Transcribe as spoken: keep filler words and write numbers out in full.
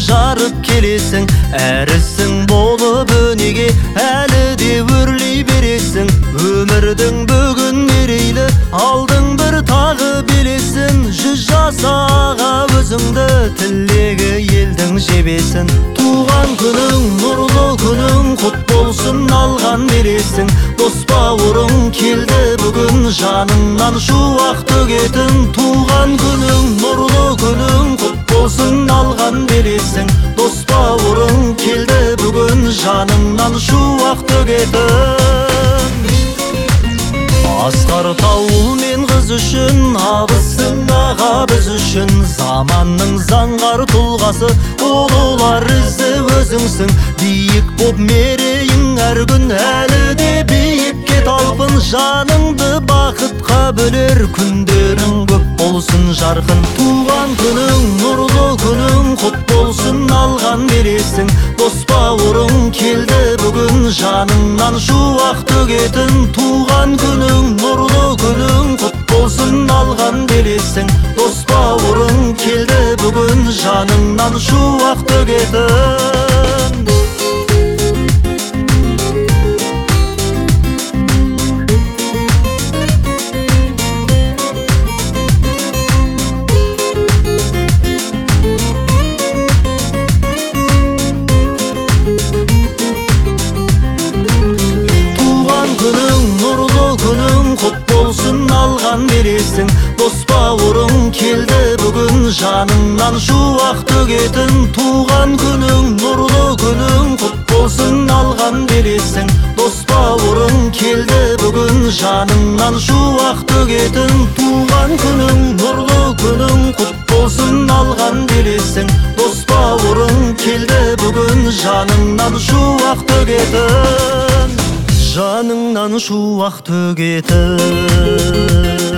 жарып келесің. Әрісің болып өнеге әлі де өрлей бересің. Өмірдің бүгін мерейлі, алдың бір тағы белесін. Жүз жасаға өзіңді тілегі елдің жебесін. Туған күнің нұрлы күнің құт болсын, алған бересің. Дос бауырың келді бүгін, жаныңнан шуақ төгетін. Туған күнің нұрлы күнің құт болсын, алған бересің. Дос бауырың келді бүгін, жаныңнан шуақ төгетін. Асқар тауыл мен қыз үшін, абысың аға біз үшін. Заманның заңғар тұлғасы, ұлылар ізі өзіңсің. Биік боп мерейің әр күн, әлі де биікке талпын. Жаныңды бақытқа бөлер, күндерің көп болсын жарқын. Туған күнің нұрлы күнің құт болсын, алған бересің. Дос бауырың келді бүгін, жаныңнан шуақ төгетін. Туған күнің нұрлы күнің құт болсын, алған бересің. Дос бауырың келді бүгін, жаныңнан шуақ төгетін. Алған бересің. Дос бауырың келді бүгін, жаныңнан шуақ төгетін. Туған күнің нұрлы күнің құт болсын, алған бересің. Дос бауырың келді бүгін, жаныңнан шуақ төгетін. Туған күнің нұрлы күнің құт болсын, алған бересің. Дос бауырың келді бүгін, жаныңнан шуақ төгетін. Жаныңнан шуақ төгетін.